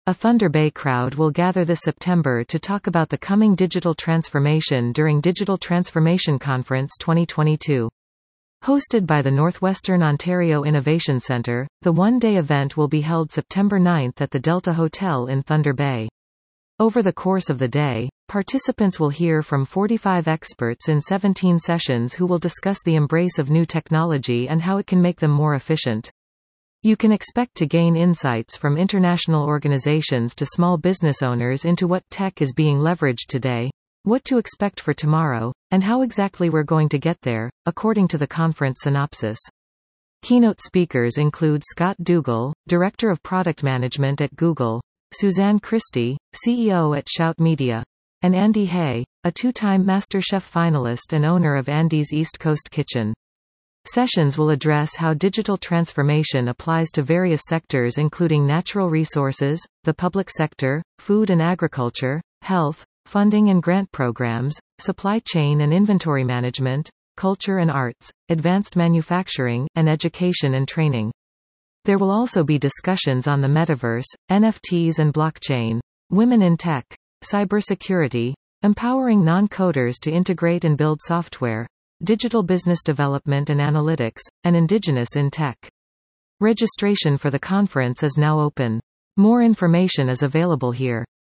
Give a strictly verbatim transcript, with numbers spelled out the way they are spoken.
A Thunder Bay crowd will gather this September to talk about the coming digital transformation during Digital Transformation Conference twenty twenty-two. Hosted by the Northwestern Ontario Innovation Centre, the one-day event will be held September ninth at the Delta Hotel in Thunder Bay. Over the course of the day, participants will hear from forty-five experts in seventeen sessions who will discuss the embrace of new technology and how it can make them more efficient. You can expect to gain insights from international organizations to small business owners into what tech is being leveraged today, what to expect for tomorrow, and how exactly we're going to get there, according to the conference synopsis. Keynote speakers include Scott Dougal, Director of Product Management at Google, Suzanne Christie, C E O at Shout Media, and Andy Hay, a two-time MasterChef finalist and owner of Andy's East Coast Kitchen. Sessions will address how digital transformation applies to various sectors including natural resources, the public sector, food and agriculture, health, funding and grant programs, supply chain and inventory management, culture and arts, advanced manufacturing, and education and training. There will also be discussions on the metaverse, N F Ts and blockchain, women in tech, cybersecurity, empowering non-coders to integrate and build software, digital business development and analytics, and indigenous in tech. Registration for the conference is now open. More information is available here.